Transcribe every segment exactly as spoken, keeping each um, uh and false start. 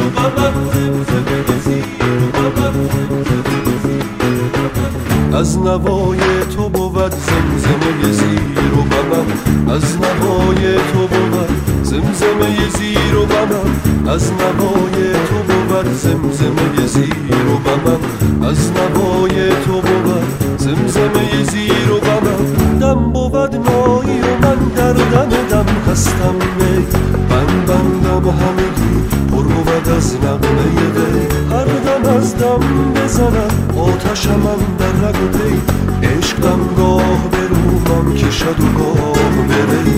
و غمم زمزمه زیر و غمم از نوای تو بود زمزمه زیر و غمم از نوای تو بود زمزمه زیر و غمم از نوای تو بود زمزمه زیر و غمم از نوای تو بود زمزمه زیر و غمم دم بود نایی و من در دم دم هستم می من بندم همگی پر بود از نغمه دی هر دم از دم بزنم آتشم در رگ و پی عشقم گاه برومم کشد و گاه بری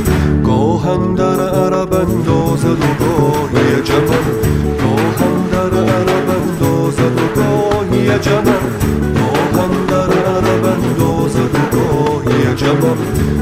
گاهم در عرب اندازد و گاهی جمم گاهم در عرب اندازد و گاهی جمم گاهم در عرب اندازد و گاهی جمم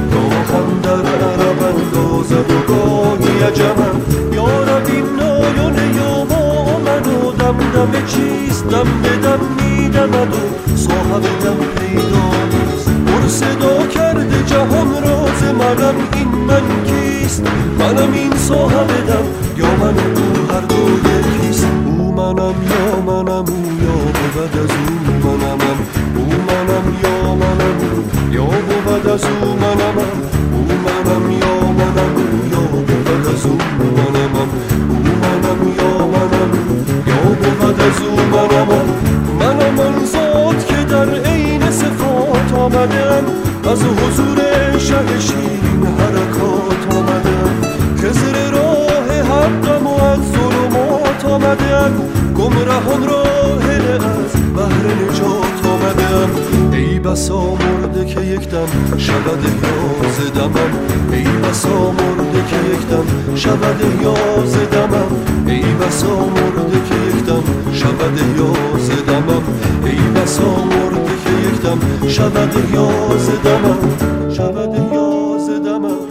گاهم در عرب اندازد و گاهی جمم یارب این نایان یا با من و دم دم چیست دم به دم میدمد و صاحب دم پیدا نیست پر صدا کرده جهان راز منم این من کیست منم این صاحب دم یا من او هر دو یکیست او منم یا منم او یا بود از او منمم او منم یا منم او یا بود از او منمم او منم یا منم او یا بود از او منمم او منم یا منم یا بود از او منمم منم آن ذات که در عین صفات آمدم از حضور شه شیرین حرکات آمدم خضر راه حقم و از ظلمات آمدم گمرهان را هله از بحر نجات آمدم ای بسا مرده که یک دم شود یاز دمم ای بسا مرده که یک دم شود یاز دمم ای بسا مرده که یک دم شود یاز دمم ای بسا مرده که یک دم شود یاز دمم شود یاز دمم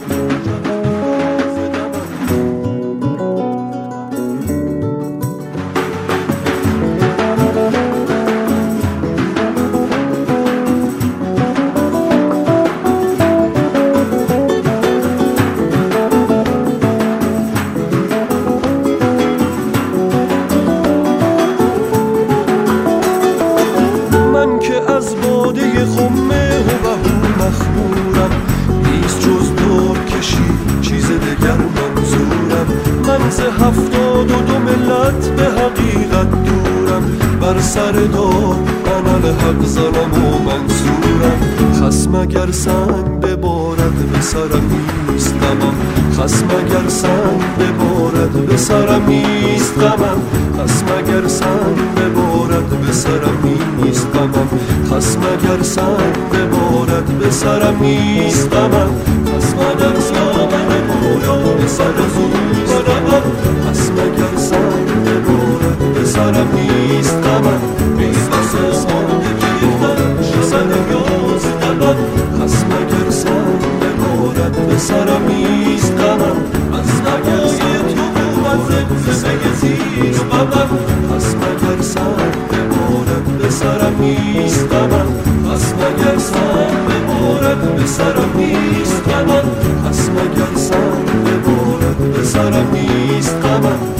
از باده خمه و بهو مخمورم نیست جز دور کشی چیز دگر منظورم من ز هفتاد و دو ملت به حقیقت دورم بر سر دار من الحق زنم و منصورم خصم اگر سنگ ببارد به سرم نیست غمم خصم اگر سنگ ببارد به سرم نیست غمم خصم اگر سنگ ببارد به سرم نیست غمم خصم اگر سنگ ببارد به سرم نیست غمم خصم اگر سنگ ببارد به سرم نیست غمم خصم اگر سنگ ببارد به سرم نیست غمم ای بسا مرده که یک دم شود یاز دمم خصم اگر سنگ ببارد به سرم نیست غمم از نگای تو بود زمزمه زیر و غمم خصم اگر سنگ ببارد به سرم نیست غمم خصم اگر سنگ ببارد به سرم نیست غمم خصم اگر سنگ ببارد به سرم نیست غمم